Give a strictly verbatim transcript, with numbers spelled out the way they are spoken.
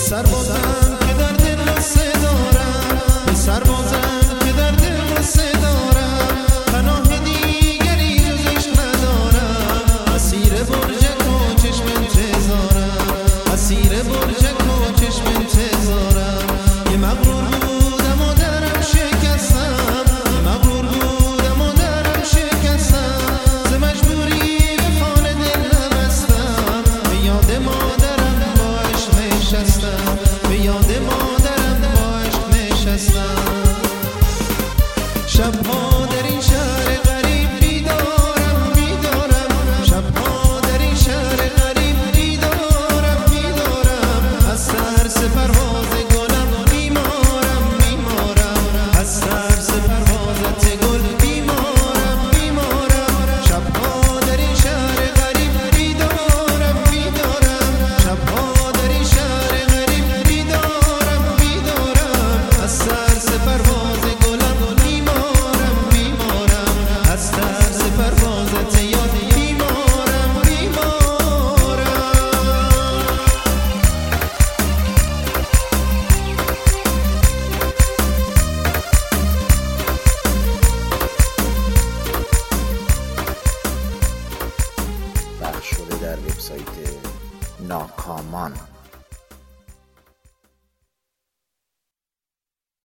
سربازم که در دل قصه دارم، به سربازم که در دل قصه دارم، پناه دیگری جز عشق ندارم. اسیر برجک و چشم انتظارم، اسیر برجک و چشم انتظارم. یه مغرور بودم و درم شکستم، یه مغرور بودم و درم شکستم. ز مجبوری به خانه دل نبستم، به یاد مادرم با عشق نشستم، به یاد مادرم با عشق نشستم. شبها در این شهر غریب بیدارم بیدارم، شبها در این شهر غریب بیدارم بیدارم. از ترس پرواز گلم بیمارم بیمارم، از ترس پروازت گل بیمارم بیمارم. شبها در این شهر غریب بیدارم بیدارم، شبها در این شهر غریب بیدارم بیدارم. از ترس پرواز گلم بیمارم بیمارم، از ترس پروازت یاد بیمارم بیمارم. پخش شده در وبسایت ناکامان.